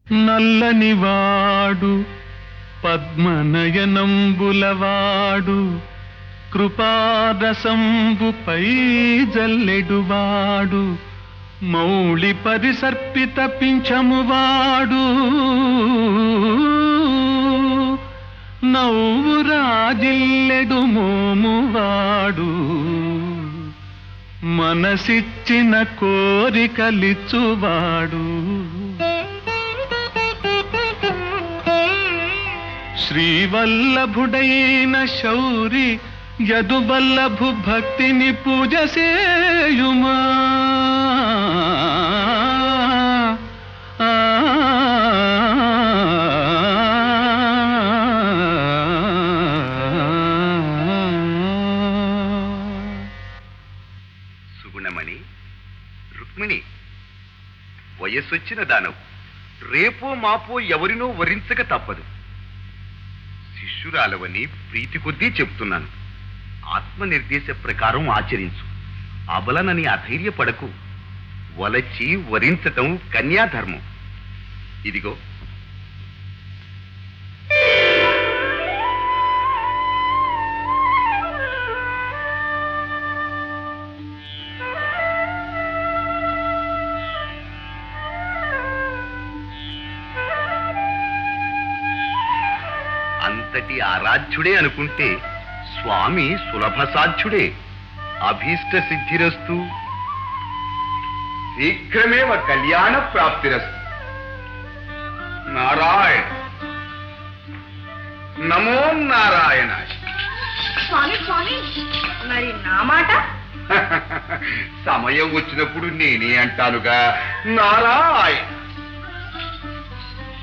నల్లనివాడు పద్మనయనంబులవాడు కృపారసంబుపై జల్లెడువాడు మౌళి పరిసర్పిత పింఛమువాడు నవ్వు రాజిల్లెడు మోమువాడు మనసిచ్చిన కోరికలిచ్చువాడు శ్రీవల్లభుడైన శౌరి యదువల్లభు భక్తిని పూజ సేయుమా సుగుణమణి, రుక్మిణి, వయస్సొచ్చిన దానవు రేపో మాపో ఎవరినో వరించక తప్పదు. శిష్యురాలవని ప్రీతి కొద్దీ చెప్తున్నాను. ఆత్మనిర్దేశ ప్రకారం ఆచరించు. అబలనని అధైర్యపడకు. వలచి వరించటం కన్యాధర్మం. ఇదిగో అంతటి ఆరాధ్యుడే అనుకుంటే స్వామి సులభ సాధ్యుడే. అభీష్ట సిద్ధిరస్తు. శీఘ్రమేవ కళ్యాణ ప్రాప్తిరస్తు. నారాయణ నమో నారాయణ. స్వామి స్వామి, మరి నా మాట సమయం వచ్చినప్పుడు నేనే అంటానుగా. నారాయణ